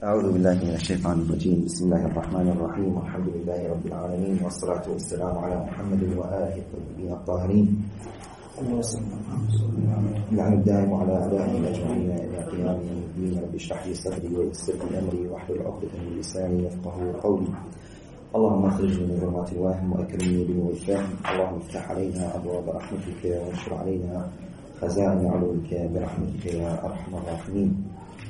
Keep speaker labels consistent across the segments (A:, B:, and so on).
A: أعوذ بالله من الشيطان الرجيم. بسم الله الرحمن الرحيم. والحمد لله رب العالمين، والصلاة والسلام على محمد وآله الطيبين الطاهرين نعم الدائم على أعدائهم أجمعين إلى قيام يوم الدين. رب اشرح لي صدري ويسر لي أمري واحلل عقدة من لساني يفقهوا قولي. اللهم اخرجني من ظلمات الوهم وأكرمني بنور الفهم. اللهم افتح علينا أبواب رحمتك وانشر علينا خزائن علومك برحمتك يا أرحم الراحمين.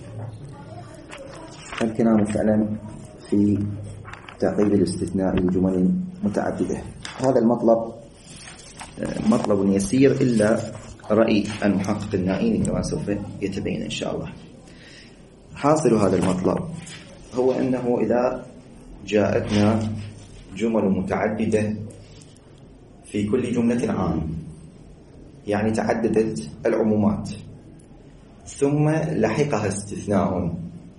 A: الكلام فعلا في تعقيد الاستثناء لجمل متعددة. هذا المطلب مطلب يسير إلا رأي المحقق النائين كما سوف يتبين إن شاء الله. حاصل هذا المطلب هو أنه إذا جاءتنا جمل متعددة في كل جملة عام، يعني تعددت العمومات، ثم لحقها استثناء،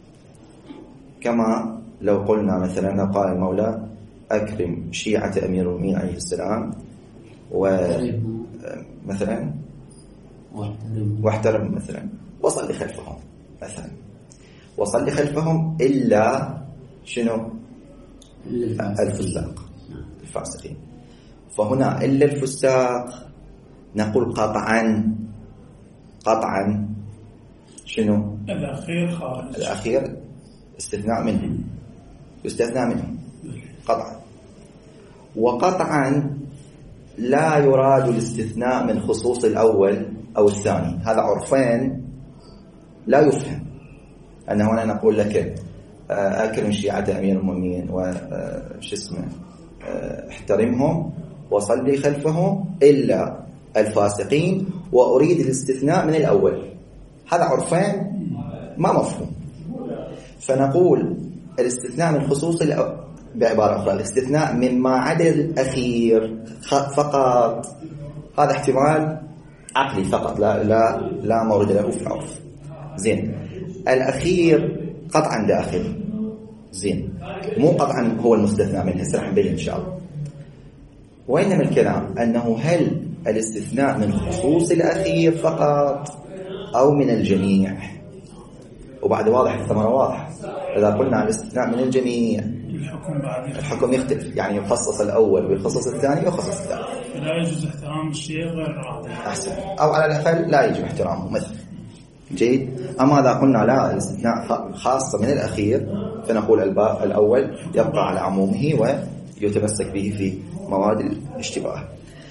A: كما لو قلنا مثلا لو قال المولى أكرم شيعة أمير المؤمنين عليه السلام ومثلا واحترم مثلا وصل خلفهم مثلا، وصل خلفهم إلا شنو؟ الفساق الفاسقين. فهنا إلا الفساق نقول قطعا شنو؟
B: الأخير خارج،
A: الأخير استثناء منه، يستثنى منه قطعا. وقطعا لا يراد الاستثناء من خصوص الأول أو الثاني، هذا عرفين لا يفهم. أنه هنا نقول لك أكرم شيعة أمير المؤمنين احترمهم وصلي خلفهم إلا الفاسقين، وأريد الاستثناء من الأول، هذا عرفين ما مفهوم. فنقول الاستثناء من خصوص بعبارة أخرى الاستثناء مما عدا الأخير فقط، هذا احتمال عقلي فقط، لا مورد له في العرف. زين، الأخير قطعا داخل، زين، مو قطعا هو المستثنى منه، سرح نبين إن شاء الله. وإنما الكلام أنه هل الاستثناء من خصوص الأخير فقط أو من الجميع؟ وبعد واضح الثمرة واضح. إذا قلنا عن الاستثناء من الجميع الحكم يختلف، يعني يخصص الأول ويخصص الثاني ويخصص الثالث.
B: لا يجوز احترام الشيء غير الراضي،
A: أحسن، أو على الأقل لا يجب احترامه مثلا. جيد. أما إذا قلنا لا، الاستثناء خاصة من الأخير، فنقول الباء الأول يبقى على عمومه ويتمسك به في مواد الاشتباه.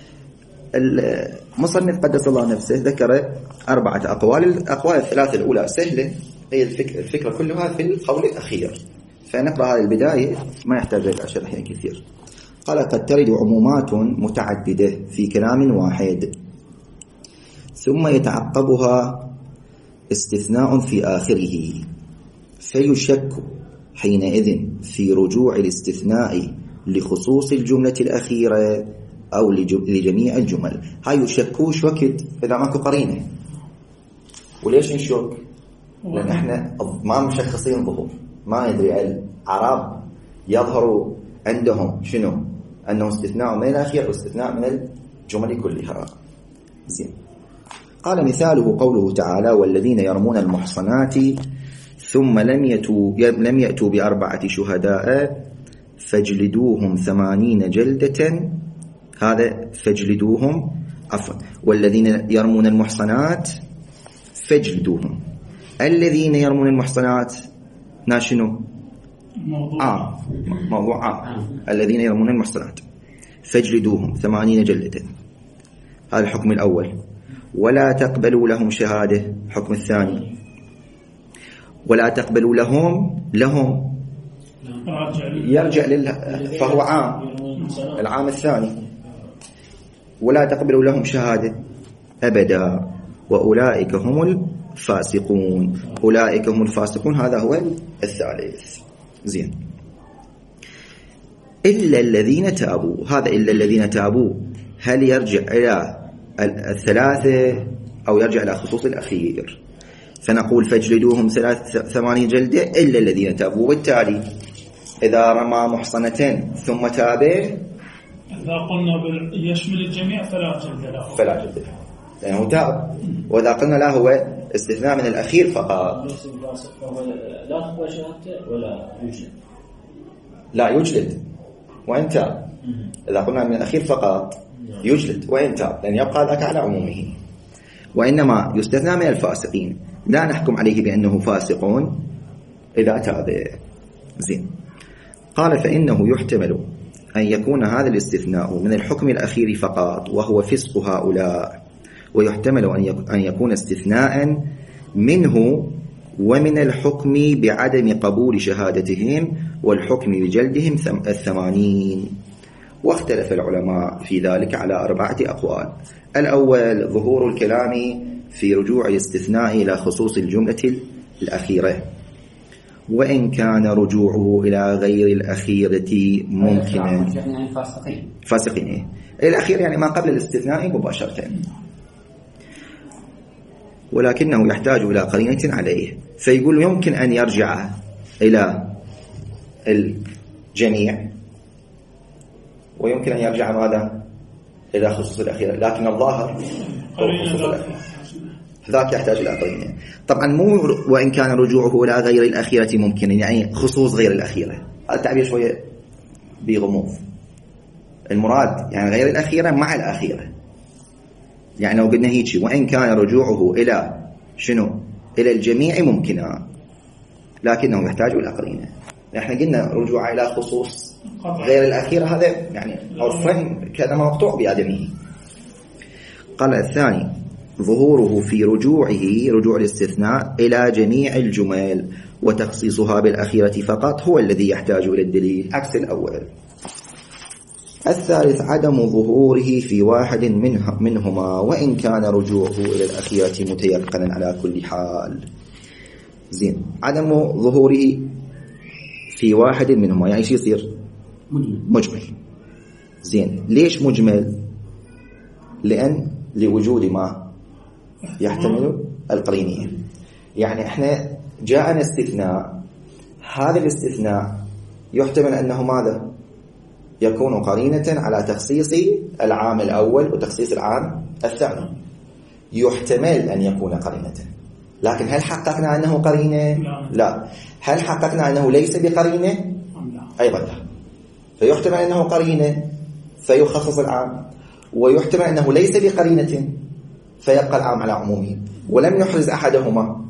A: المصنف قدس الله نفسه ذكر 4 أقوال. الأقوال الثلاثة الأولى سهلة، هي الفكرة كلها في القول الأخير، فنقرأ هذه البداية ما يحتاج إلى شرح كثير. قال قد ترد عمومات متعددة في كلام واحد، ثم يتعقبها استثناء في آخره، فيشك حينئذ في رجوع الاستثناء لخصوص الجملة الأخيرة أو لجميع الجمل. هاي يشكوش وقت إذا ماكو قرينة. وليش نشك؟ لأن احنا ما مشخصين ظهور، ما ندري. العرب يظهر عندهم شنو؟ أنه استثناء من الأخير واستثناء من الجمل كلها. زين. قال مثاله قوله تعالى والذين يرمون المحصنات ثم لم يأتوا ب4 شهداء فاجلدوهم 80 جلدة. هذا فاجلدوهم، عفوا، والذين يرمون المحصنات فاجلدوهم. الذين يرمون المحصنات ناشنو؟ موضوع عام. الذين يرمون المحصنات فاجلدوهم 80 جلدة، هذا الحكم الأول. ولا تقبلوا لهم شهادة، الحكم الثاني. ولا تقبلوا لهم يرجع فهو عام، العام الثاني. ولا تقبلوا لهم شهادة أبدا وأولئك هم الفاسقون. أولئك هم الفاسقون، هذا هو الثالث. زين. إلا الذين تابوا، هذا إلا الذين تابوا هل يرجع إلى الثلاثة أو يرجع إلى خصوص الأخير؟ فنقول فاجلدوهم 80 جلدة إلا الذين تابوا. وبالتالي إذا رمى محصنتين ثم تابه،
B: إذا قلنا يشمل الجميع فلا جلد له،
A: لأنه تاب. وإذا قلنا له هو استثناء من الأخير فقط.
C: ليس بفاسق فهو لا تقبل شهادته ولا يجلد.
A: لا يجلد وإن تاب. إذا قلنا من الأخير فقط يجلد وإن تاب، لأن يبقى ذاك على عمومه. وإنما يستثنى من الفاسقين، لا نحكم عليه بأنه فاسقون إذا تاب. زين. قال فإنه يحتمل أن يكون هذا الاستثناء من الحكم الأخير فقط وهو فسق هؤلاء، ويحتمل أن يكون استثناء منه ومن الحكم بعدم قبول شهادتهم والحكم بجلدهم 80. واختلف العلماء في ذلك على 4 أقوال. الأول ظهور الكلام في رجوع الاستثناء إلى خصوص الجملة الأخيرة، وإن كان رجوعه إلى غير الأخيرة ممكنا.
C: يعني
A: فاسقين الأخير يعني ما قبل الاستثناء مباشرة، ولكنه يحتاج إلى قرينة عليه، فيقول يمكن أن يرجع إلى الجميع ويمكن أن يرجع ماذا إلى خصوص الأخيرة، لكن الظاهر ذاك يحتاج إلى قرينة. طبعا مو وإن كان رجوعه إلى غير الأخيرة ممكن، يعني خصوص غير الأخيرة. التعبير شوية بغموض. المراد يعني غير الأخيرة مع الأخيرة. يعني لو قلنا هيك وإن كان رجوعه إلى شنو إلى الجميع ممكنا، لكنه يحتاج إلى قرينة. احنا قلنا رجوع إلى خصوص غير الأخيرة هذا يعني عرفا كلام مقطوع بآدمه. قال الثاني ظهوره في رجوع الاستثناء إلى جميع الجمل وتخصيصها بالأخيرة فقط هو الذي يحتاج إلى الدليل عكس الأول. الثالث عدم ظهوره في واحد منهما وإن كان رجوعه إلى الأخيرة متيقنا على كل حال. زين. عدم ظهوره في واحد منهما يعني شو يصير مجمل. زين. ليش مجمل؟ لأن لوجود ما يحتمل القرينية. يعني احنا جاءنا استثناء، هذا الاستثناء يحتمل أنه ماذا يكون قرينة على تخصيص العام الأول وتخصيص العام الثاني. يحتمل أن يكون قرينة، لكن هل حققنا أنه قرينة؟ لا. هل حققنا أنه ليس بقرينة؟ أيضا لا. فيحتمل أنه قرينة فيخصص العام، ويحتمل أنه ليس بقرينة فيبقى العام على عمومه، ولم يحرز أحدهما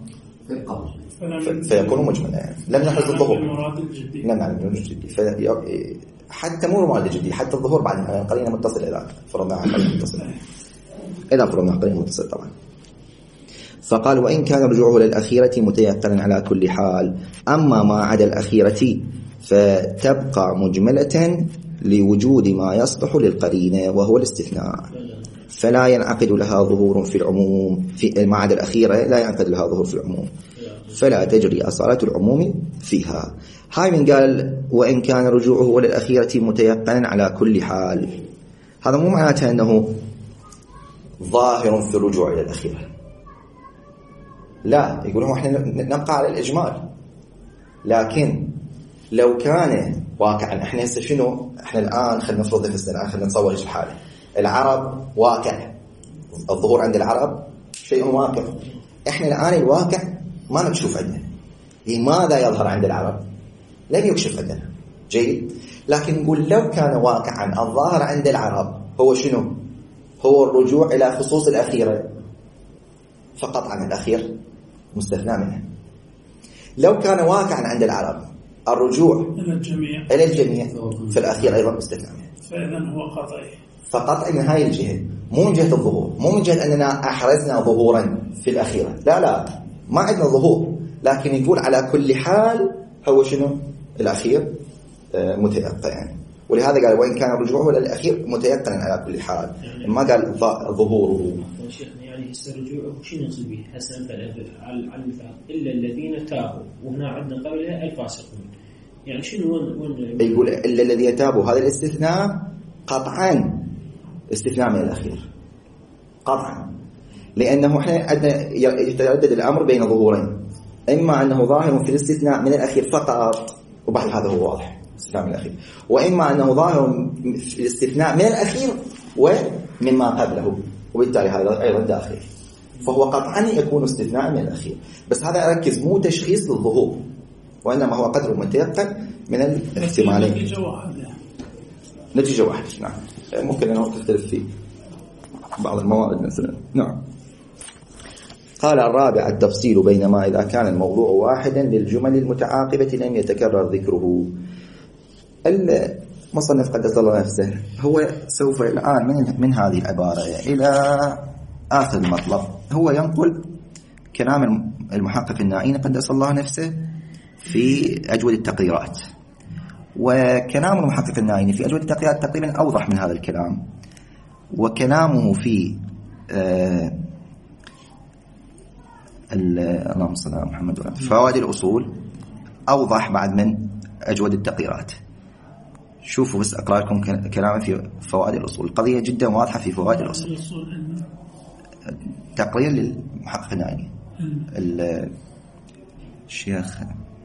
A: فيكون مجملا. لم يحرز الظهور. لم نعلم المراد الجدي. حتى مو المراد الجدي، حتى الظهور بعد قرينة متصلة. إذا فرضنا قرينة متصلة، إذا فرضنا قرينة متصلة طبعا. فقال وإن كان رجوعه للأخيرة متيقنا على كل حال، أما ما عدا الأخيرة فتبقى مجملة لوجود ما يصلح للقرينة وهو الاستثناء، فلا ينعقد لها ظهور في العموم. في ما عدا الأخيرة لا ينعقد لها ظهور في العموم، فلا تجري أصالة العموم فيها. هاي من قال وإن كان رجوعه للأخيرة متيقنا على كل حال، هذا مو معناته أنه ظاهر في الرجوع إلى الأخيرة، لا. يقولون احنا نبقى على الإجمال، لكن لو كان واقعا احنا هسه شنو، احنا الآن خلينا نفرض الآن خلينا نتصور ايش الحالة. العرب واقع، الظهور عند العرب شيء واقع. احنا الآن الواقع ما نشوف عندنا. لماذا يظهر عند العرب؟ لم يكشف عندنا. جيد. لكن نقول لو كان واقعا الظاهر عند العرب هو شنو؟ هو الرجوع إلى خصوص الأخيرة فقط، عن الأخير مستثنى منه. لو كان واقعا عند العرب الرجوع إلى الجميع في الأخير أيضا مستثنى منه.
B: فإذا هو قطعي.
A: فقطع من هاي الجهة، مو من جهة الظهور، مو من جهة أننا أحرزنا ظهورا في الأخيرة، لا ما عندنا ظهور، لكن يقول على كل حال هو شنو الأخير متيقن. ولهذا قال وإن كان رجوعه للأخير متيقنا على كل حال، ما قال ظهوره.
C: يعني الرجوع شنو نقصد به؟ هسه على المثال إلا الذين تابوا، وهنا عندنا قبلها الفاسقون، يعني شنو وين
A: يقول إلا الذين تابوا؟ هذا الاستثناء قطعا استثناء من الأخير قطعا، لأنه احنا عندنا يتردد الأمر بين ظهورين، إما أنه ظاهر في الاستثناء من الأخير فقط وبعد هذا هو واضح استثناء من الأخير، وإما أنه ظاهر في الاستثناء من الأخير ومما قبله، وبالتالي هذا أيضا داخل. فهو قطعا يكون استثناء من الأخير. بس هذا أركز مو تشخيص للظهور، وإنما هو قدر متيقن من الاحتمالين. نتيجة واحدة. نعم ممكن أنه تختلف في بعض الموارد مثلا. نعم. قال الرابع التفصيل بين ما إذا كان الموضوع واحدا للجمل المتعاقبة لم يتكرر ذكره. المصنف قدس الله نفسه هو سوف الآن من هذه العبارة إلى آخر المطلب هو ينقل كلام المحقق النائين قدس الله نفسه في أجود التقريرات، وكلام المحقق النائين في أجود التقريرات تقريبا أوضح من هذا الكلام، وكلامه في اللهم صل على محمد وعلى فوائد الأصول أوضح بعد من أجود التقريرات. شوفوا بس أقرأ لكم كلامه في فوائد الأصول، قضية جدا واضحة في فوائد الأصول. تقرير للمحقق النائي الشيخ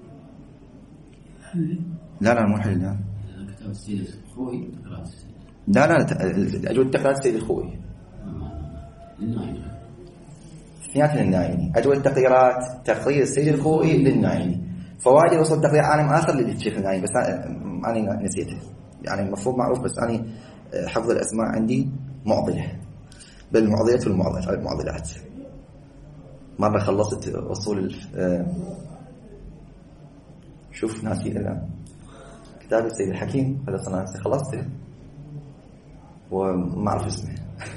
A: لا مو حل لا
D: كتاب السيد الخوي
A: لا أجود التقريرات السيد الخوي اثنيناتهم للنائي. أجود التقريرات تقرير السيد الخوي للنائي، فوائد الأصول تقرير عالم آخر للشيخ النائي بس أنا نسيته، يعني المفروض معروف بس أنا حفظ الأسماء عندي معضلة بالمعضلات والمعضلات. مرة خلصت أصول شوف ناسي الآن كتاب السيد الحكيم هذا صنع خلصته وما أعرف اسمه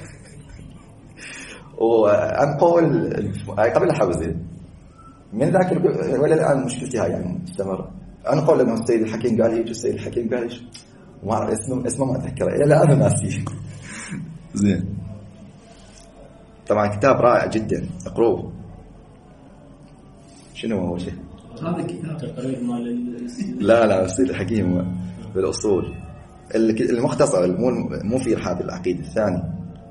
A: وأنقل قبل حفظه من ذاك ولا الآن مشكلتي هاي يعني مستمرة. أنقل لما السيد الحكيم قال هيك السيد الحكيم قال هيك ما أعرف اسمه ما أتذكره إلى الآن ناسي. زين طبعا كتاب رائع جدا اقروه. شنو هو شيء
C: هذا كتاب تقرير مال
A: لا السيد الحكيم بالأصول المختصر مو في رحاب العقيدة الثاني.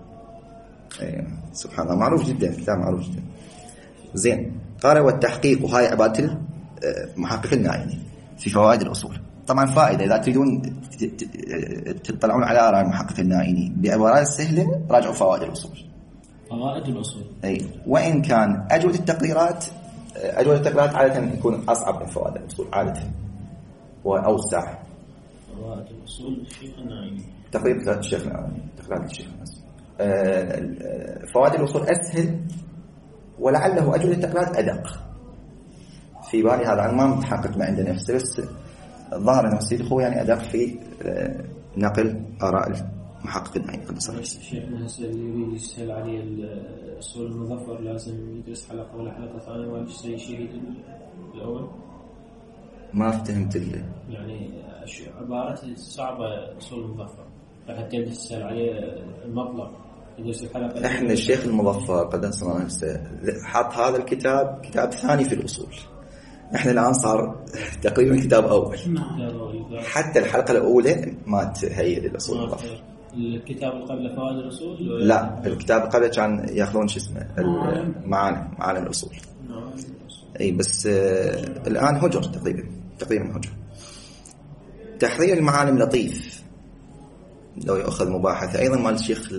A: سبحان الله معروف جدا كتاب معروف جدا. زين قال والتحقيق وهاي عبارة المحقق النائي في فوائد الأصول. طبعا فائدة إذا تريدون تطلعون على آراء المحقق النائي بعبارات سهلة راجعوا فوائد الأصول.
C: فوائد الأصول
A: أي وإن كان أجود التقريرات عادة يكون أصعب من فوائد الأصول عادة وأوسع.
C: فوائد الأصول الشيخ النائي
A: تقريبا الشيخ النائي تقريبا الشيخ النائي. فوائد الأصول أسهل ولعله أجود التقريرات أدق في بالي. هذا عن ما متحقق ما عندنا نفسه بس الظاهر أنه السيد أخوه يعني أدق في نقل آراء المحقق النائي قد صار.
C: شيخنا هسه اللي يريد يسهل عليه الأصول المظفر لازم يدرس حلقة ولا حلقة ثانية ولا شيء الأول.
A: ما فهمت
C: يعني عبارة صعبة أصول المظفر حتى يسهل عليه المطلب يدرس الحلقة.
A: احنا الشيخ المظفر قد صار نفسه حط هذا الكتاب كتاب ثاني في الأصول. احنا الآن صار تقريبا كتاب أول حتى الحلقة الأولى ما تهيئ للأصول المظفر.
C: الكتاب اللي قبل فوائد الأصول
A: لا الكتاب قبل كان ياخذون شو اسمه معالم الأصول. اي بس الآن هجر تقريبا هجر. تحرير المعالم لطيف لو يأخذ مباحث أيضا مال الشيخ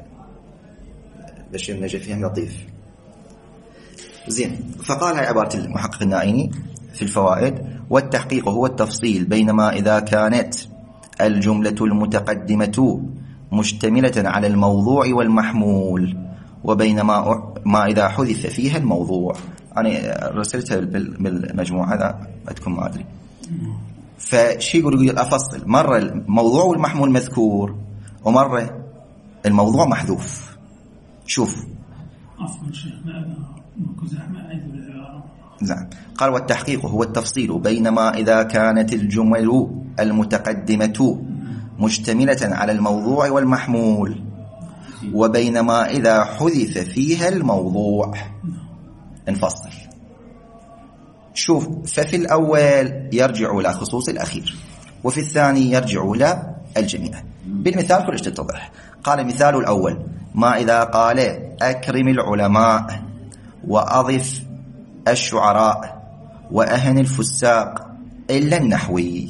A: بشير النجفي هم لطيف. زين فقال هاي عبارة المحقق النائي في الفوائد والتحقيق هو التفصيل بينما إذا كانت الجملة المتقدمة مشتملة على الموضوع والمحمول وبينما ما إذا حذف فيها الموضوع. أنا رسلتها بالمجموعة هذا أتكون ما أدري. فشي يقول أفصل مرة الموضوع والمحمول مذكور ومرة الموضوع محذوف. شوف
B: عفوا شيخنا ماكو زحمة عندي بالعبارة.
A: نعم قال والتحقيق هو التفصيل بينما إذا كانت الجمل المتقدمة مشتملة على الموضوع والمحمول وبينما إذا حذف فيها الموضوع انفصل. شوف ففي الأول يرجع إلى خصوص الأخير وفي الثاني يرجع إلى الجميع. بالمثال كلش تتضح. قال مثال الأول ما إذا قال أكرم العلماء وأضف الشعراء وأهن الفساق إلا النحوي.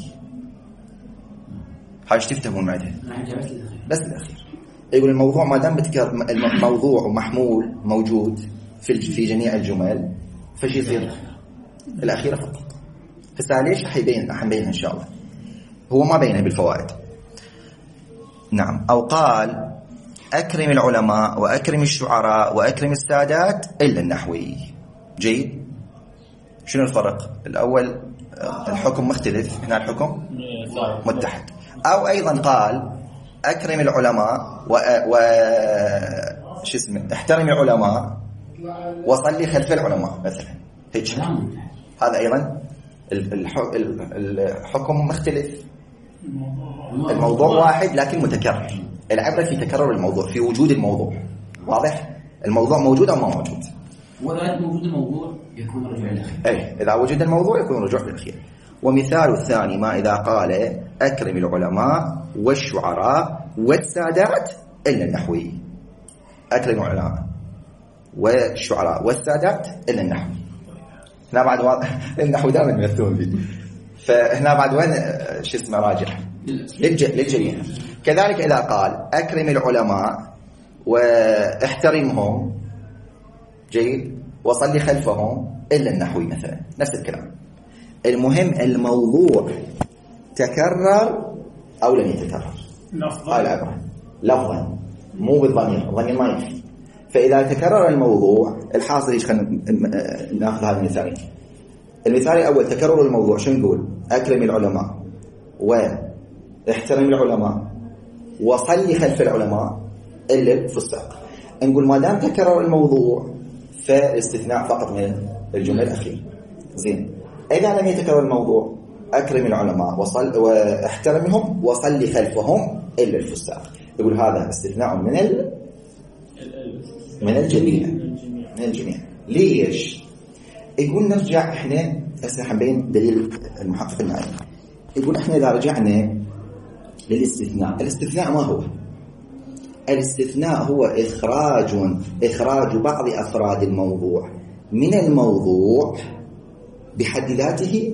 A: هاش تفتهمون معه بس الأخير يقول الموضوع ما دام الموضوع ومحمول موجود في جميع الجمل، فش يصير؟ الأخيرة فقط. هسه ليش راح نبين إن شاء الله. هو ما بينه بالفوائد. نعم. أو قال أكرم العلماء وأكرم الشعراء وأكرم السادات إلا النحوي. جيد. شنو الفرق؟ الأول الحكم مختلف، هنا الحكم متحد. أو أيضا قال أكرم العلماء شو اسمه احترم العلماء وصلي خلف العلماء مثلا، هيك. هذا أيضا الحكم مختلف، الموضوع واحد لكن متكرر. العبرة في تكرر الموضوع، في وجود الموضوع. واضح؟ الموضوع موجود أو ما موجود؟
D: وإذا وجود الموضوع يكون رجوع للأخير.
A: أي إذا وجد الموضوع يكون رجوع للأخير. ومثال الثاني ما إذا قال أكرم العلماء والشعراء والسادات إلا النحوي. أكرم العلماء والشعراء والسادات إلا النحوي. هنا بعد النحو دائما يمثلون فيه، فهنا بعد وين شو اسمه راجع للجميع. كذلك إذا قال أكرم العلماء واحترمهم، جيد، وصلي خلفهم إلا النحوي مثلا، نفس الكلام. المهم الموضوع تكرر أو لم يتكرر. لفظا مو بالضمير، الضمير ما يكفي. فإذا تكرر الموضوع، الحاصل ايش؟ خلينا ناخذ هذا المثال. المثال الأول تكرر الموضوع، شو نقول؟ أكرم العلماء واحترم العلماء وصلي خلف العلماء إلا الفساق. نقول ما دام تكرر الموضوع فاستثناء فقط من الجملة الأخيرة. زين. إذا لم يتكرر الموضوع أكرم العلماء واحترمهم وصلي خلفهم إلا الفساق، يقول هذا استثناء من الجميع. ليش؟ يقول نرجع احنا هسه حنبين دليل المحقق النعيم. يقول احنا اذا رجعنا للاستثناء، الاستثناء ما هو؟ الاستثناء هو اخراج بعض افراد الموضوع من الموضوع بحد ذاته،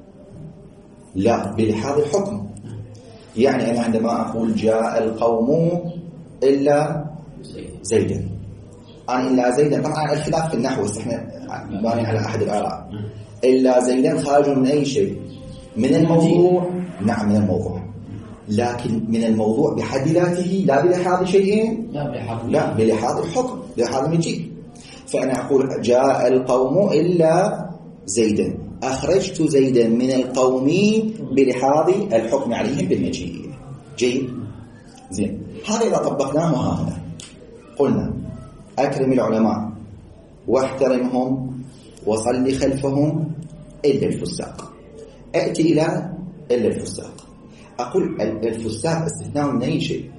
A: لا بلحاظ الحكم. يعني انا عندما اقول جاء القوم الا زيدا، أنا إلا زيدا، طبعا الخلاف في النحو، بس احنا باني على أحد الآراء. إلا زيدا خارج من أي شيء؟ من الموضوع. نعم من الموضوع، لكن من الموضوع بحد ذاته، لا بلحاظ شيئين، لا بلحاظ الحكم، بلحاظ المجيء. فأنا أقول جاء القوم إلا زيدا، أخرجت زيدا من القوم بلحاظ الحكم عليهم بالمجيء. جيد. زين. هذا إذا طبقناه هنا قلنا أكرم العلماء واحترمهم وصلي خلفهم إلا الفساق. أأتي إلى إلا الفساق، أقول الفساق استثناء من أي شيء؟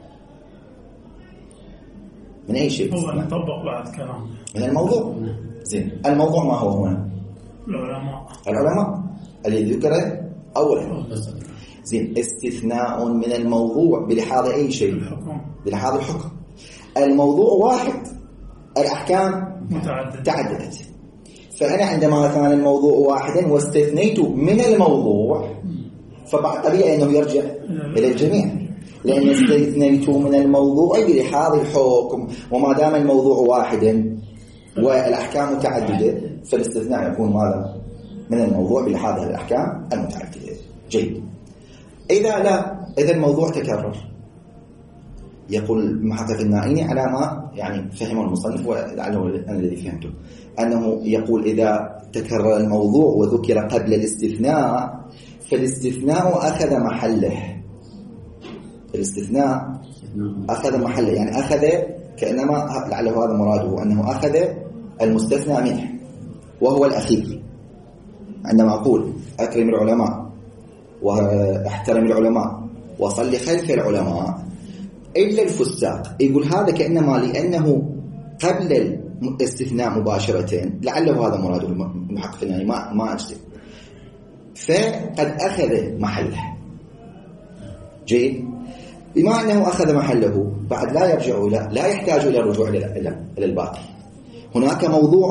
A: من أي شيء؟
B: هو نطبق بعد كلام
A: من الموضوع. زين. الموضوع ما هو هنا؟ العلماء الذي ذكر أولا. زين. استثناء من الموضوع بلحاظ أي شيء؟ بلحاظ الحكم. الموضوع واحد، الأحكام تعددت. فأنا عندما كان الموضوع واحدا واستثنيت من الموضوع، فبعد طبيعي أنه يرجع إلى الجميع، لأن استثنيت من الموضوع بلحاظ الحكم. وما دام الموضوع واحدا والأحكام متعددة، فالاستثناء يكون ماذا؟ من الموضوع بلحاظ الأحكام المتعددة. جيد. إذا لا، إذا الموضوع تكرر، يقول المحقق النائيني على ما يعني فهمه المصنف ولعله أنا الذي فهمته، أنه يقول إذا تكرر الموضوع وذكر قبل الاستثناء فالاستثناء أخذ محله. الاستثناء أخذ محله، يعني أخذ كأنما، لعله هذا مراده، أنه أخذ المستثنى منه وهو الأخير. عندما أقول أكرم العلماء واحترم العلماء وصلي خلف العلماء إلا الفساق، يقول هذا كأنما لأنه قبل الاستثناء مباشرة، لعله هذا مراد المحقق النائي، ما أجزم، فقد أخذ محله. جيد. بما أنه أخذ محله بعد لا يرجع إلى، لا يحتاج إلى الرجوع إلى الباقي. هناك موضوع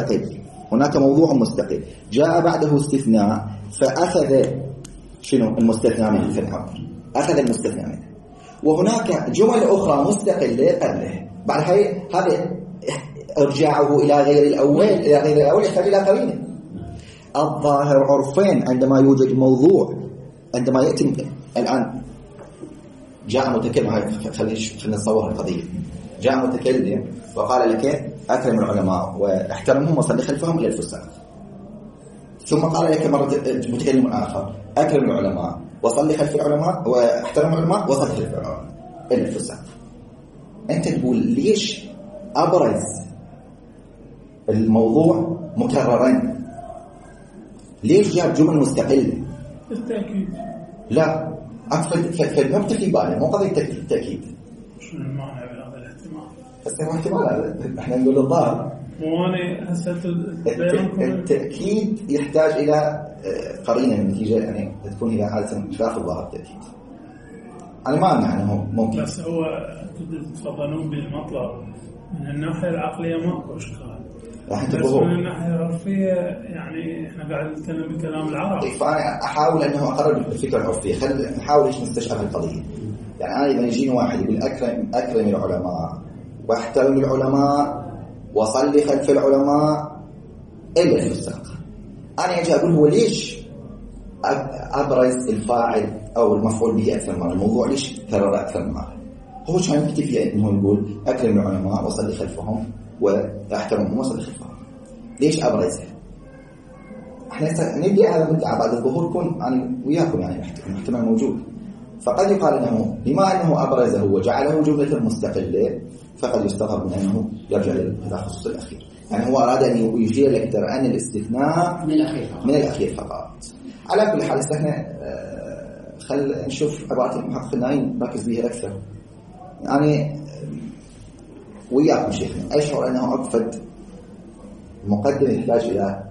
A: مستقل جاء بعده استثناء فأخذ شنو المستثنى منه في الأمر، أخذ المستثنى منه. وهناك جمل أخرى مستقلة قبله، بعد هذا ارجعه إلى غير الأول يحتاج إلى قرينة. الظاهر عرفين عندما يوجد موضوع، عندما يأتي الآن جاء متكلم، خلينا نصور القضية. جاء متكلم وقال لك أكرم العلماء واحترمهم وصل خلفهم إلى الفساق، ثم قال لك مرة متكلم آخر أكرم العلماء وصل خلف العلماء واحترم العلماء وصل خلف العلماء إلى الفساق. أنت تقول ليش أبرز الموضوع مكررا؟ ليش جاب جمل مستقلة؟
B: التأكيد.
A: لا أكثر فالمبت في بالي مو قضية التأكيد.
B: شو المعنى بهذا الاحتمال؟
A: بس هو احتمال احنا نقول الظاهر.
B: وأنا هسه
A: التأكيد يحتاج إلى قرينة النتيجة، يعني تكون هي عادة خلاف الظاهر التأكيد. أنا ما أمنع أنه ممكن،
B: بس هو تفضلون بالمطلب من الناحية العقلية ماكو إشكال، بس من الناحية العرفية يعني إحنا قاعد نتكلم بكلام العرب.
A: فأنا أحاول أنه أقرب الفكرة العرفية. خلينا نحاول إيش نستشعر القضية. يعني أنا إذا يجيني واحد يقول أكرم العلماء واحترم العلماء وصلي خلف العلماء إلا الفساق، أنا أجي أقول هو ليش أبرز الفاعل أو المفعول به أكثر مرة؟ الموضوع ليش كرر أكثر مرة؟ هو كان يكتفي إنه يقول أكرم العلماء وصلي خلفهم واحترمهم وصلي خلفهم. ليش أبرزها؟ احنا نبدأ هذا المدعى بعد الظهور يكون يعني وياكم يعني احتمال موجود. فقد يقال انه بما انه ابرزه وجعله جملة مستقلة فقد يستغرب من انه يرجع للخصوص الاخير. يعني هو اراد ان يشير لك ترى ان الاستثناء من الاخير فقط. على كل حال احنا خل نشوف عبارة المحقق الناين نركز بها اكثر. يعني وياكم شيخنا اشعر انه اقفد مقدمة يحتاج الى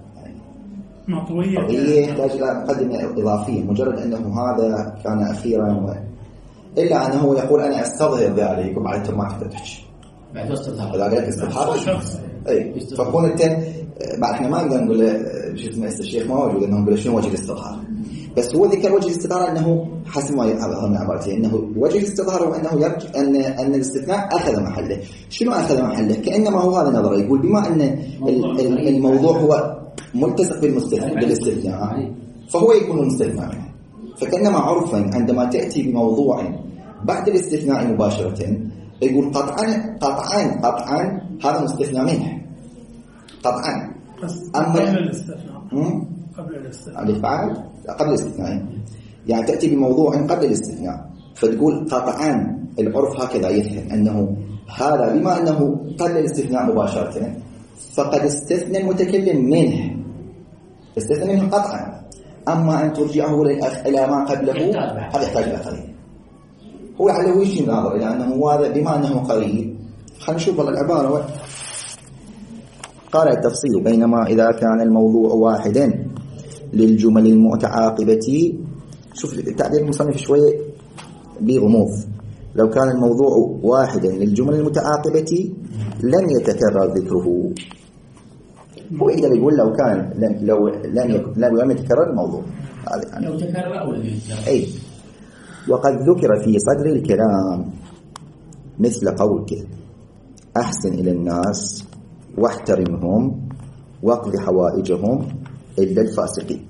A: قضية يحتاج إلى مقدمة إضافية. مجرد أنه هذا كان أخيرا إلا أنه يقول أنا أستظهر ذلك وبعد ما تحكي
D: بعد استظهار.
A: إذا قالت استظهار أي فكون أنت بعد إحنا ما نقدر نقول شو اسمه الشيخ ما وجد أنه نقول شنو وجه الاستظهار، بس هو ذكر وجه الاستظهار أنه حسب ما يظهر من عبارته أنه وجه الاستظهار وأنه يرجع أن الاستثناء أخذ محله. شنو أخذ محله؟ كأنما هو هذا نظره يقول بما أن الموضوع هو ملتصق بالاستثناء فهو يكون مستثنى منه. فكأنما عرفا عندما تأتي بموضوع بعد الاستثناء مباشرة يقول قطعا هذا مستثنى منه قطعا.
B: أما قبل
A: الاستثناء يعني تأتي بموضوع قبل الاستثناء فتقول قطعا. العرف هكذا يفهم أنه هذا بما أنه قبل الاستثناء مباشرة فقد استثنى المتكلم منه، استثنى منه قطعا. أما أن ترجعه إلى ما قبله هذا يحتاج إلى قريب. هو لعله يشي ناظر إلى أنه هذا بما أنه قريب. خلينا نشوف العبارة. قال التفصيل بينما إذا كان الموضوع واحدا للجمل المتعاقبة. شوف التعبير المصنف شوية بغموض. لو كان الموضوع واحدا للجمل المتعاقبة لم يتكرر ذكره. هو يقدر يقول لو كان لم يتكرر الموضوع
D: يعني لو تكرر أو لم يتكرر.
A: أي وقد ذكر في صدر الكلام مثل قولك أحسن إلى الناس واحترمهم واقض حوائجهم إلا الفاسقين.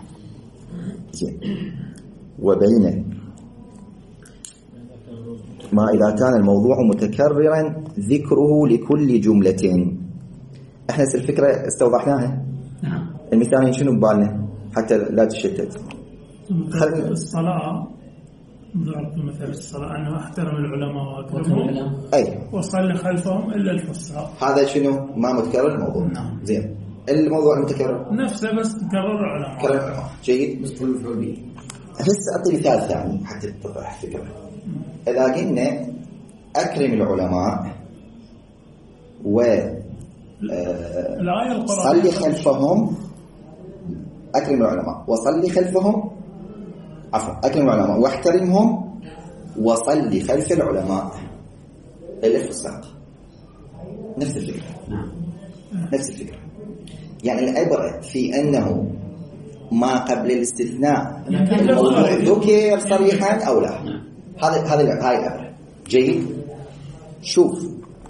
A: وبين ما إذا كان الموضوع متكررا ذكره لكل جملة. احنا الفكرة استوضحناها.
D: نعم.
A: المثال شنو ببالنا حتى لا تشتت.
B: الصلاة ضرب مثل الصلاة أنه احترم العلماء واكرمهم
A: أي
B: وصلي خلفهم إلا الفساق.
A: هذا شنو ما متكرر الموضوع.
B: نعم.
A: زين الموضوع المتكرر
B: نفسه بس تكرر العلماء.
A: جيد.
D: بس كل مفعول به.
A: هسه أعطي مثال ثاني حتى تتضح الفكرة. إذا قلنا أكرم العلماء صلي خلفهم أكرم العلماء وصلي خلفهم أكرم العلماء واحترمهم وصلي خلف العلماء إلا الفساق. نفس الفكرة. نفس الفكرة. يعني العبرة في أنه ما قبل الاستثناء الموضوع ذكر صريحا أو لا. هذا العبرة. جيد. شوف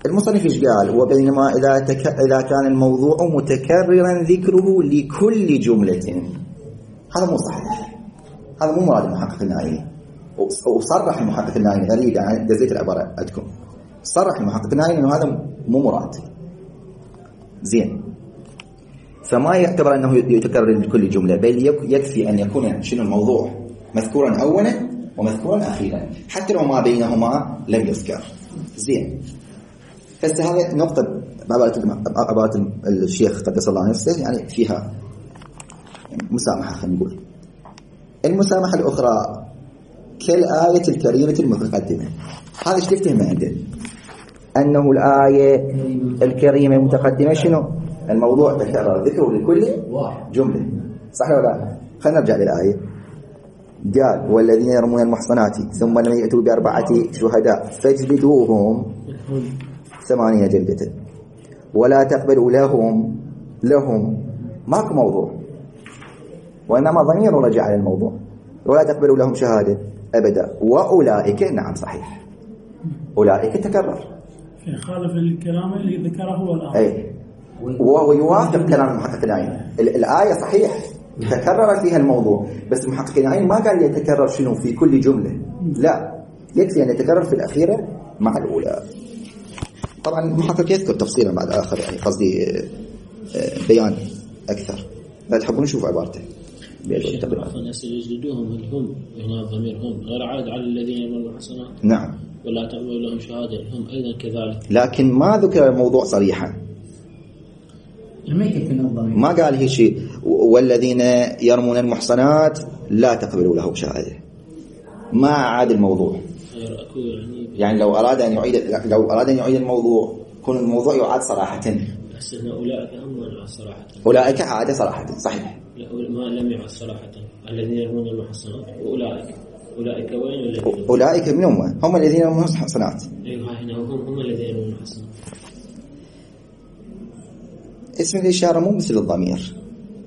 A: المصنف ايش قال؟ وبينما إذا كان الموضوع متكررا ذكره لكل جملة، هذا مو صحيح، هذا مو مراد المحقق النائي. وصرح المحقق النائي، غريب يعني دزيت العبارة عندكم، صرح المحقق النائي إنه هذا مو مراد. زين، فما يعتبر أنه يتكرر لكل جملة، بل يكفي أن يكون شنو الموضوع مذكورا أولا ومذكورا أخيرا حتى لو ما بينهما لم يذكر. زين، هسه هذه نقطة بعبارة الشيخ قدس الله نفسه يعني فيها مسامحة. خلينا نقول المسامحة الأخرى كالآية الكريمة المتقدمة. هذا ايش تفهم عنده؟ أنه الآية الكريمة المتقدمة شنو؟ الموضوع تكرر ذكره لكل جملة، صح ولا لا؟ خلينا نرجع للآية. قال والذين يرمون المحصنات ثم لم يأتوا ب4 شهداء فاجلدوهم 8 جلدة ولا تقبلوا لهم ماكو موضوع، وإنما ضمير رجع على الموضوع، ولا تقبلوا لهم شهادة أبدا وأولئك. نعم صحيح، أولئك تكرر
B: في خالف الكلام اللي ذكره هو الآن.
A: أي، وهو يوافق كلام المحقق العين. الآية صحيح تكرر فيها الموضوع، بس المحقق العين ما قال يتكرر شنو في كل جملة، لا، يكفي أن يتكرر في الأخيرة مع الأولى. طبعا المحقق يذكر تفصيلا بعد آخر، يعني قصدي بيان أكثر. لا تحبون نشوف عبارته
C: يجلدوهم هم هنا ضمير هم غير عائد على الذين يرمون المحصنات.
A: نعم،
C: ولا تقبل لهم شهادة هم أيضا كذلك،
A: لكن ما ذكر الموضوع صريحا، ما قال هي شيء والذين يرمون المحصنات لا تقبلوا لهم شهادة، ما عاد الموضوع. يعني لو أراد أن يعيد الموضوع كون الموضوع يعاد صراحة.
C: بس هنا أولئك هم صراحة،
A: أولئك عاد صراحة صحيح،
C: ما لم يعد صراحة. الذين يرمون المحصنات أولئك وين؟
A: أولئك من هم الذين يرمون المحصنات.
C: أيوة، هنا هم الذين يرمون المحصنات.
A: اسم الإشارة مو مثل الضمير.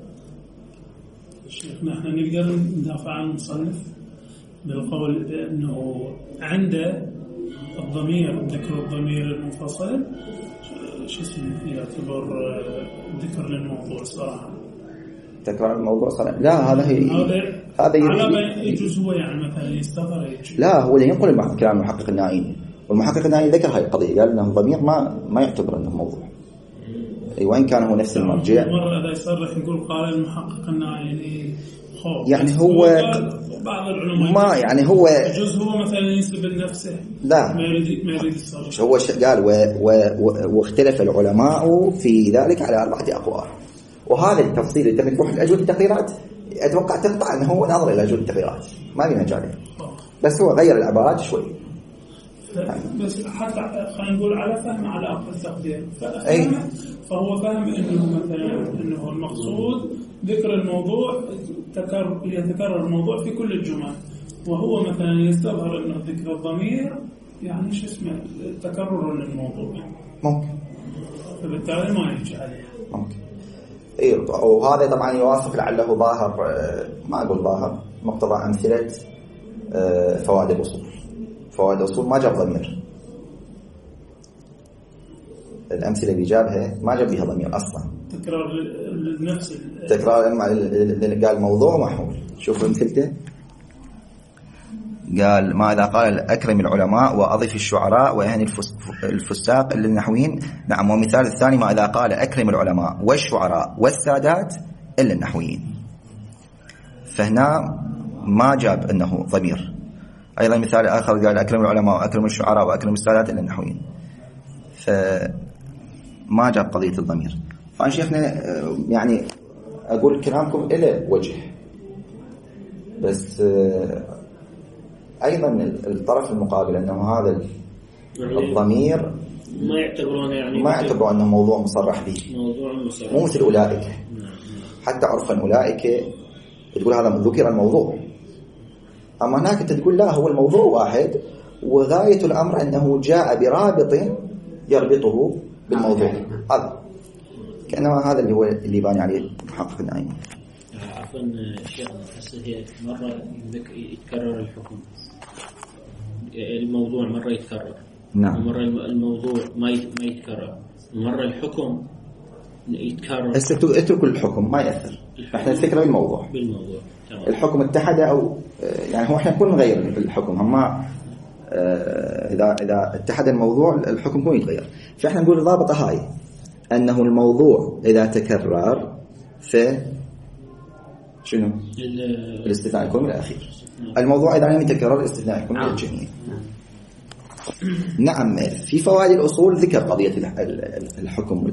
B: شيخنا احنا نقدر ندافع عن المصنف بالقول بأنه عنده الضمير، ذكر الضمير المنفصل شو اسمه يعتبر ذكر للموضوع صراحة.
A: تكرار الموضوع صراحة لا، هذا
B: على يجوز هو يعني مثلا يستغرق.
A: لا، هو اللي ينقل كلام المحقق النائي، والمحقق النائي ذكر هاي القضية، قال انه ضمير ما يعتبر انه موضوع، وإن كان هو نفس المرجع.
B: مرة إذا يصرح يقول قال المحقق النائي
A: يعني هو
B: بعض العلماء
A: ما يعني هو
B: يجوز هو مثلا ينسب لنفسه،
A: لا
B: ما يريد يصرح.
A: هو قال واختلف العلماء في ذلك على 4 أقوال، وهذا التفصيل اللي تروح لأجوبة التقريرات أتوقع تقطع أنه هو نظر إلى أجوبة التقريرات، ما لنا جانب، بس هو غير العبارات شوي.
B: بس حتى خلينا نقول على فهم على أقل تقدير، فهو فهم إنه مثلا إنه المقصود ذكر الموضوع يتكرر الموضوع في كل الجمل، وهو مثلا يستظهر إنه ذكر الضمير يعني شو اسمه تكرر للموضوع
A: ممكن،
B: فبالتالي ما يجي عليه
A: ممكن. إيه، وهذا طبعا يوافق لعله ظاهر، ما أقول ظاهر، مقتضى أمثلة فوائد الأصول. فوائد الأصول ما جاب ضمير، الأمثلة اللي جابها ما جاب بها ضمير أصلا،
B: تكرار لنفس
A: تكرار قال موضوع محمول. شوف أمثلته، قال ما إذا قال أكرم العلماء وأضف الشعراء وأهني الفساق للنحويين. نعم، ومثال الثاني ما إذا قال أكرم العلماء والشعراء والسادات إلا النحويين، فهنا ما جاب أنه ضمير. أيضا مثال آخر قال أكرم العلماء وأكرم الشعراء وأكرم السادات إلا النحويين، فما جاب قضية الضمير. فأنا شيخنا يعني أقول كلامكم إلى وجه، بس أيضا الطرف المقابل أنه هذا الضمير ما يعتبرون أنه موضوع مصرح به، مو مثل أولئك. حتى عرفا أولئك تقول هذا ذكر الموضوع، أما هناك تقول لا، هو الموضوع واحد وغاية الأمر أنه جاء برابط يربطه بالموضوع. هذا كأنما هذا اللي هو اللي باني عليه محقق النائي.
C: عفوا شيخ، هي مرة يتكرر الحكم، الموضوع مرة يتكرر
A: نعم.
C: ومرة الموضوع ما يتكرر، ومرة الحكم يتكرر.
A: اتركوا الحكم ما يأثر، احنا الفكرة بالموضوع.
C: تمام.
A: الحكم اتحد أو يعني هو احنا نكون نغير الحكم، هم إذا اتحد الموضوع الحكم يكون يتغير. فاحنا نقول الضابطة هاي أنه الموضوع إذا تكرر شنو؟ الاستثناء يكون من الأخير. الموضوع إذا لم يتكرر الاستثناء يكون من الجميع. نعم. في فوائد الأصول ذكر قضية الحكم.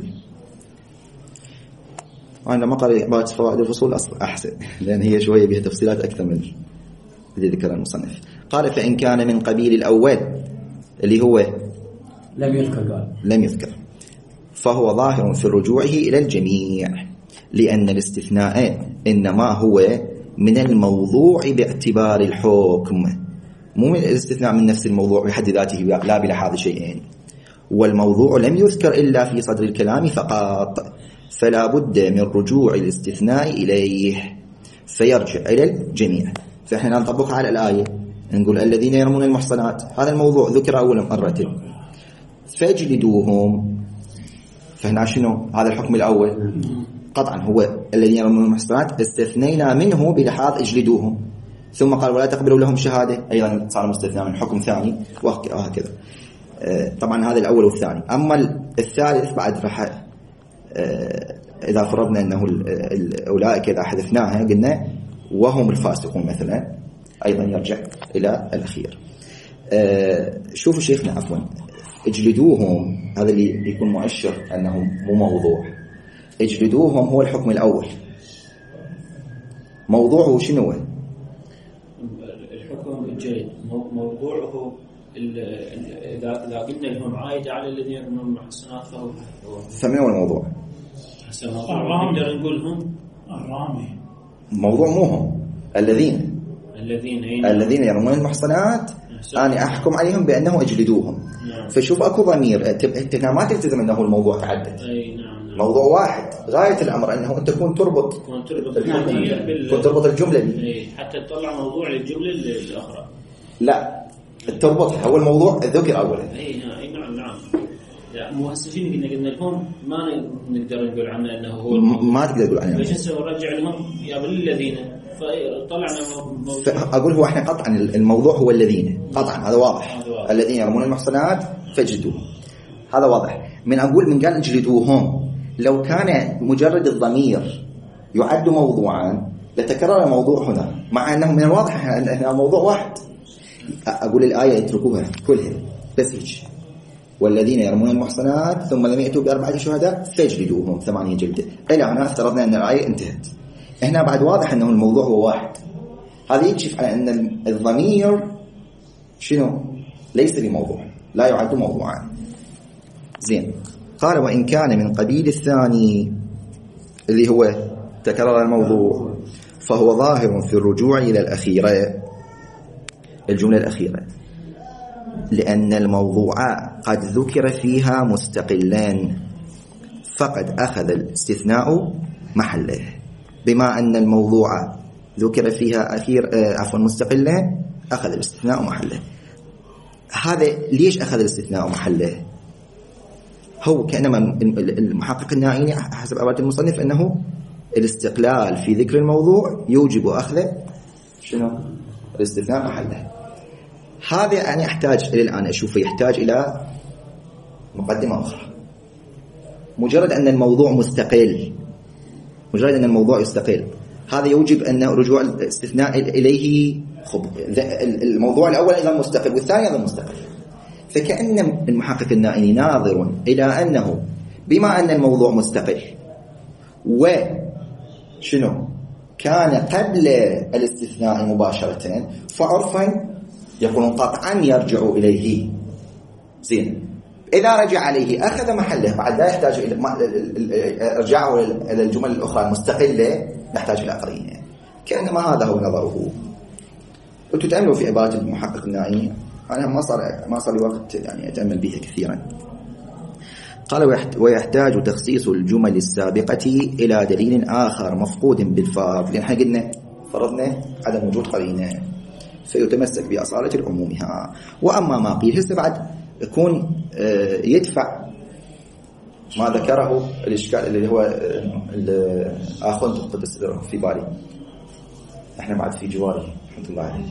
A: وأنا ما قرأت فوائد الأصول أحسن، لأن هي شوية بها تفصيلات أكثر من الذي ذكر المصنف. قال فإن كان من قبيل الأول اللي هو لم يذكر فهو ظاهر في رجوعه إلى الجميع، لأن الاستثناء إنما هو من الموضوع باعتبار الحكم، مو من الاستثناء من نفس الموضوع بحد ذاته لا بلحاظ شيئين. والموضوع لم يذكر إلا في صدر الكلام فقط، فلا بد من رجوع الاستثناء إليه فيرجع إلى الجميع. فإحنا نطبقها على الآية، نقول الذين يرمون المحصنات، هذا الموضوع ذكر أول مرة فاجلدوهم. فهنا شنو هذا الحكم الأول؟ قطعا هو الذين يرمون المحصنات استثنينا منه بلحاظ اجلدوهم، ثم قال ولا تقبلوا لهم شهادة، أيضا صار مستثنى من حكم ثاني وهكذا. طبعا هذا الأول والثاني. أما الثالث بعد راح إذا فرضنا أنه أولئك إذا حذفناها قلنا وهم الفاسقون مثلا، أيضا يرجع إلى الأخير. شوفوا شيخنا عفوا، اجلدوهم هذا اللي يكون مؤشر أنه مو موضوع. اجلدوهم هو الحكم الأول، موضوعه شنو؟
C: الحكم الجلد موضوعه إذا قلنا لهم عائد على الذين يرمون المحصنات
A: فمن هو الموضوع؟
C: نقدر نقول هم الرامي.
A: موضوع مو هم الذين يرمون المحصنات أنا أحكم عليهم بأنه أجلدوهم.
C: نعم.
A: فشوف أكو ضمير أنت ما تلتزم أنه الموضوع تعدد.
C: نعم.
A: موضوع واحد، غاية الأمر أنه أنت تكون تربط الجملة دي
C: حتى تطلع موضوع الجملة الأخرى.
A: لا تربطها، هو الموضوع الذكر أولا.
C: نعم. مو هسه قلنا لهم ما نقدر نقول عنه أنه هو
A: ما تقدر تقول عنه.
C: ليش نسوي نرجع لهم يا بالذين فطلعنا
A: أقول هو إحنا قطعا الموضوع هو الذين، قطعا هذا واضح. الذين يرمون المحصنات فاجلدوهم، هذا واضح. من قال اجلدوهم، لو كان مجرد الضمير يعد موضوعا لتكرر الموضوع هنا، مع أنه من الواضح أنه موضوع واحد. أقول الآية يتركوها كلها بس هيك، والذين يرمون المحصنات ثم لم يأتوا ب4 شهداء فاجلدوهم 8 جلدة. إلى هنا افترضنا أن الآية انتهت. هنا بعد واضح أنه الموضوع هو واحد. هذا يكشف على أن الضمير شنو؟ ليس بموضوع، لا يعد موضوعا. زين. قال وإن كان من قبيل الثاني اللي هو تكرر الموضوع فهو ظاهر في الرجوع إلى الأخيرة، الجملة الأخيرة، لأن الموضوع قد ذكر فيها مستقلان فقد أخذ الاستثناء محله. بما أن الموضوع ذكر فيها مستقلان أخذ الاستثناء محله. هذا ليش أخذ الاستثناء محله؟ هو كأنما المحقق النائيني حسب عبارة المصنف أنه الاستقلال في ذكر الموضوع يوجب أخذ الاستثناء محله. هذا يعني يحتاج إلى الآن أشوفه يحتاج إلى مقدمة أخرى. مجرد أن الموضوع مستقل، مجرد أن الموضوع يستقل، هذا يوجب أن رجوع الاستثناء إليه. الموضوع الأول أيضا مستقل والثاني أيضا مستقل. فكأن المحقق النائني ناظر إلى أنه بما أن الموضوع مستقل كان قبل الاستثناء مباشرة، فعرفا يقولون قطعا يرجع إليه. زين، إذا رجع عليه أخذ محله، بعد لا يحتاج إلى رجعه إلى الجمل الأخرى المستقلة، نحتاج إلى قرينة. كأنما هذا هو نظره. قلت تأملوا في عبارة المحقق النائي، أنا ما صار لي وقت يعني أتأمل بها كثيرا. قال ويحتاج تخصيص الجمل السابقة إلى دليل آخر مفقود بالفرض، لأن احنا قلنا فرضنا عدم وجود قرينة فيتمسك بأصالة عمومها. وأما ما قيل هسه بعد يكون يدفع ما ذكره الإشكال اللي هو الآخوند القدس في بالي، احنا بعد في جواري رحمة الله عليه.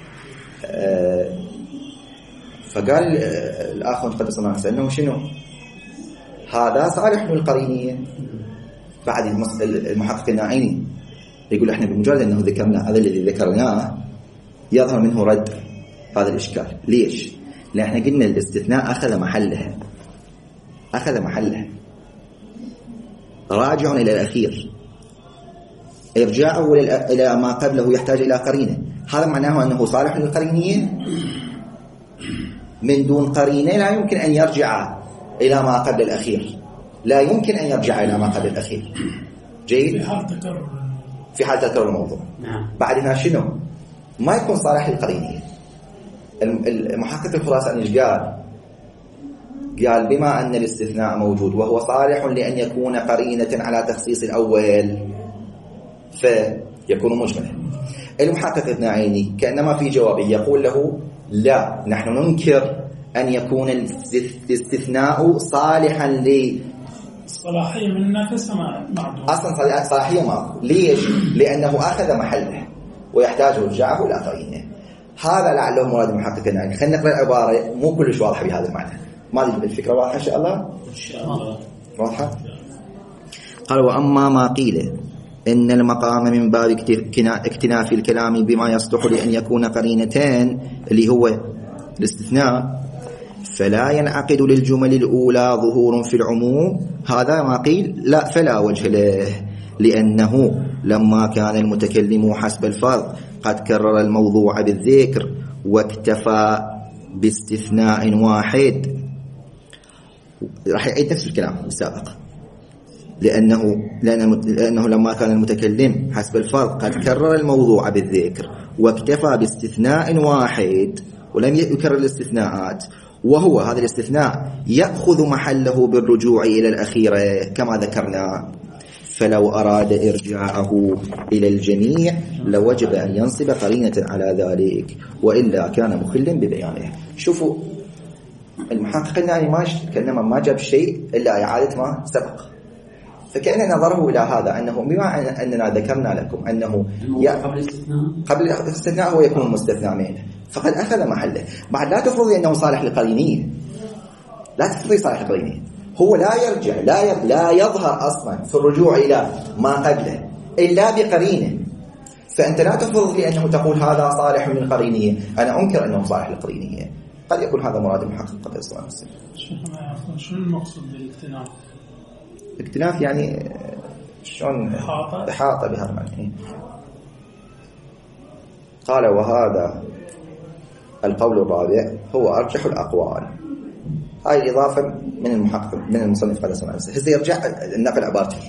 A: فقال الآخوند القدس الله عليه أنه شنو هذا صالح للقرينية. بعد المحقق الناعيني يقول احنا بمجرد انه ذكرنا هذا الذي ذكرناه يظهر منه رد هذا الإشكال. ليش؟ لأن احنا قلنا الاستثناء أخذ محله راجع إلى الأخير، إرجاعه إلى ما قبله يحتاج إلى قرينة. هذا معناه أنه صالح للقرينية. من دون قرينة لا يمكن أن يرجع إلى ما قبل الأخير، لا يمكن أن يرجع إلى ما قبل الأخير. جيد؟ في حال تكرر الموضوع. بعدها شنو؟ ما يكون صالح للقرينية. المحقق الخراساني ايش قال بما أن الاستثناء موجود وهو صالح لأن يكون قرينة على تخصيص الأول فيكون مجملا. المحقق الناعيني كأنما في جوابه يقول له لا، نحن ننكر أن يكون الاستثناء صالحا
B: صلاحية من نفسها معدوم.
A: أصلا صلاحية معدوم. ليش؟ لأنه أخذ محله ويحتاج رجعه إلى قرينة. هذا لعله مراد المحقق الناعيني. خلينا نقرأ العبارة مو كلش واضحة بهذا المعنى. ما أدري الفكرة واضحة إن شاء الله؟
C: إن شاء الله
A: واضحة. قال وأما ما قيل إن المقام من باب اكتناف الكلام بما يصلح لأن يكون قرينتين اللي هو الاستثناء فلا ينعقد للجمل الأولى ظهور في العموم. هذا ما قيل لا، فلا وجه له، لأنه لما كان المتكلم حسب الفرض قد كرر الموضوع بالذكر واكتفى باستثناء واحد. راح يعيد نفس الكلام السابق، لأنه لما كان المتكلم حسب الفرض قد كرر الموضوع بالذكر واكتفى باستثناء واحد ولم يكرر الاستثناءات، وهو هذا الاستثناء يأخذ محله بالرجوع إلى الأخيرة كما ذكرنا. فلو أراد إرجاعه إلى الجميع لوجب أن ينصب قرينة على ذلك، وإلا كان مخلا ببيانه. شوفوا المحقق الناعيني كأنما ما جاب شيء إلا إعادة ما سبق، فكأن نظره إلى هذا أنه بما أننا ذكرنا لكم أنه قبل الاستثناء هو يكون مستثنى منه فقد أخذ محله. بعد لا تفرضي أنه صالح لقرينية، لا تفرضي صالح لقرينية، هو لا يرجع لا يظهر أصلا في الرجوع إلى ما قبله إلا بقرينة. فأنت لا تفرض لي أنه تقول هذا صالح من قرينية، أنا أنكر أنه صالح لقرينية. قد يكون هذا مراد المحقق قد يصل على السنة.
B: شنو المقصود بالاكتناف؟
A: الاكتناف يعني شلون إحاطة بهذا المعنى. قال وهذا القول الرابع هو أرجح الأقوال. هاي الإضافة من المحقق من المصنف قال سمع نفسه. هسه يرجع النقل عبارته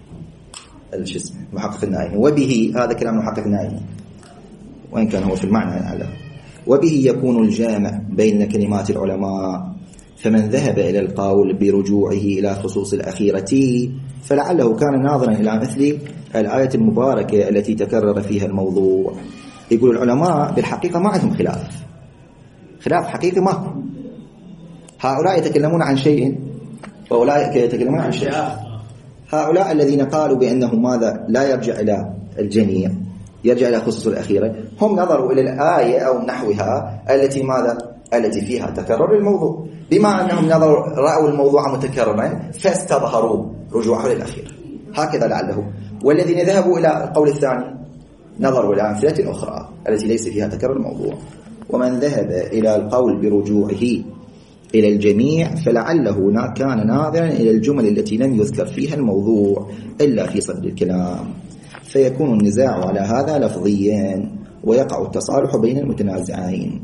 A: المحقق الناعيني. وبه هذا كلام المحقق الناعيني وإن كان هو في المعنى على وبه يكون الجامع بين كلمات العلماء. فمن ذهب إلى القول برجوعه إلى خصوص الأخيرة فلعله كان ناظرا إلى مثل الآية المباركة التي تكرر فيها الموضوع. يقول العلماء بالحقيقة ما عندهم خلاف حقيقي ماكو. هؤلاء يتكلمون عن شيء وأولئك يتكلمون عن شيء. هؤلاء الذين قالوا بأنه ماذا لا يرجع إلى الجميع يرجع إلى خصوص الأخيرة هم نظروا إلى الآية أو نحوها التي فيها تكرر الموضوع، بما أنهم رأوا الموضوع متكررا فاستظهروا رجوعه للأخير. هكذا لعله. والذين ذهبوا إلى القول الثاني نظروا إلى أمثلة أخرى التي ليس فيها تكرر الموضوع. ومن ذهب إلى القول برجوعه إلى الجميع فلعله كان ناظرا إلى الجمل التي لم يذكر فيها الموضوع إلا في صدر الكلام، فيكون النزاع على هذا لفظيا ويقع التصالح بين المتنازعين.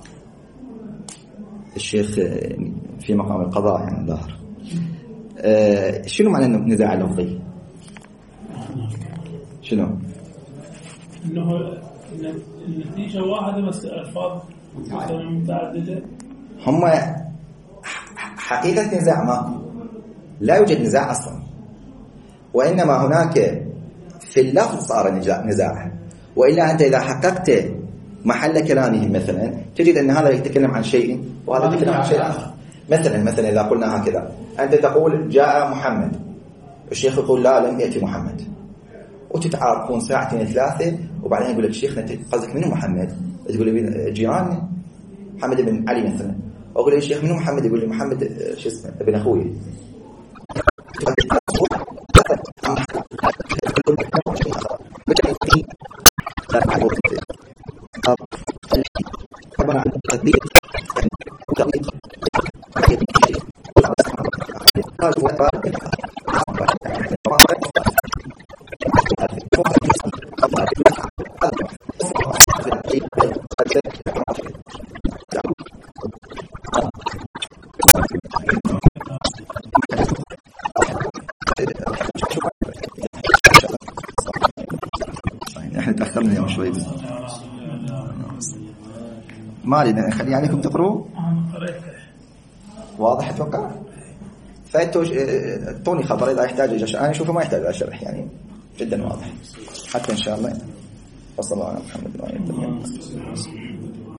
A: الشيخ في مقام القضاء يعني ظاهر. شنو معنى النزاع اللفظي؟ شنو؟
B: إنه النتيجة واحدة بس ألفاظ متعددة.
A: هم حقيقة نزاع ما لا يوجد نزاع أصلا، وإنما هناك في اللفظ صار نزاع. وإلا أنت إذا حققت محل كلامهم مثلا تجد أن هذا يتكلم عن شيء وهذا يتكلم عن شيء آخر. مثلا إذا قلنا هكذا أنت تقول جاء محمد، الشيخ يقول لا لم يأتي محمد، وتتعارفون ساعتين ثلاثة وبعدين يقول لك شيخنا قصدك منو محمد؟ تقول لي جيراني محمد بن علي مثلا، أقول لي الشيخ منو محمد؟ يقول لي محمد شو اسمه ابن أخوي. احنا تأخرنا اليوم شوي ما لنا نخلي عليكم تقروا واضح اتوقع. فاعطوني خبر اذا يحتاج انا اشوفه ما يحتاج شرح يعني جدا واضح حتى ان شاء الله. وصلى الله على محمد وعلى اله وصحبه.